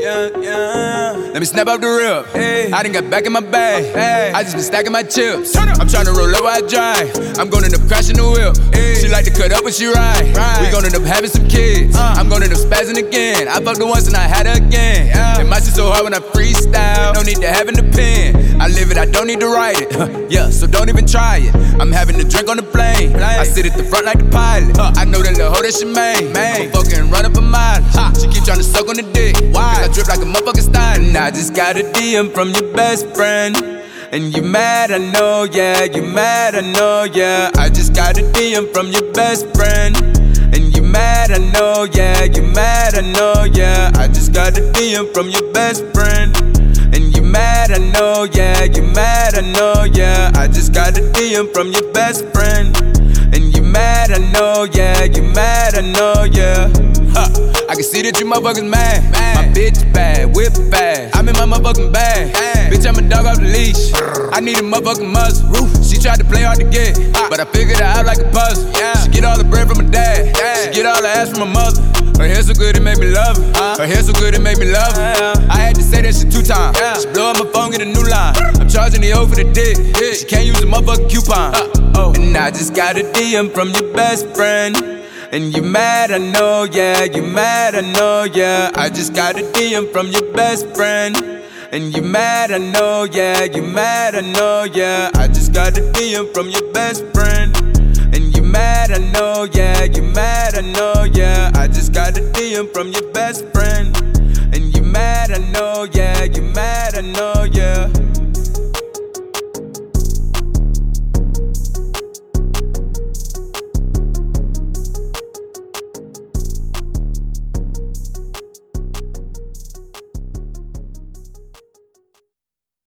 Let me snap up the rip. I done got back in my bag. I just been stacking my chips. I'm tryna roll up while I drive. I'm gon' end up crashing the whip. She like to cut up when she ride. We gon' end up having some kids. I'm gon' end up spazzing again. I fucked her once and I had her again. And my shit so hard when I freestyle. No need to have an opinion. I live it, I don't need to write it. Yeah, so don't even try it. I'm having a drink on the plane. I sit at the front like the pilot. I know that little hoe that she made. I'ma fucking run up a mile. She keep tryna suck on the dick. Why? Cause I drip like a motherfucking style. And I just got a DM from your best friend. And you mad, I know, yeah. You mad, I know, yeah. I just got a DM from your best friend. And you mad, I know, yeah. You mad, I know, yeah. I just got a DM from your best friend. And you mad, I know, yeah. You mad, I know, yeah. I just got a DM from your best friend. And you mad, I know, yeah. You mad, I know, yeah. I can see that you motherfuckers mad. My bitch bad, whip fast. I'm in my motherfucking bag. Bitch, I'm a dog off the leash. I need a motherfucking muzzle. She tried to play hard to get, but I figured her out like a puzzle. She get all the bread from her dad. She get all the ass from her mother. Her hair so good it made me love her. Her hair so good it made me love her. I had to say that shit 2 times. She blow up my phone, get a new line. I'm charging the O for the dick. She can't use a motherfucking coupon. And I just got a DM from your best friend. And you mad, I know, yeah. You mad, I know, yeah. I just got a DM from your best friend. And you mad, I know, yeah. You mad, I know, yeah. I just got a DM from your best friend. And you mad, I know, yeah. You mad, I know, yeah. I just got a DM from your best friend. And you mad, I know, yeah. You mad, I know, yeah.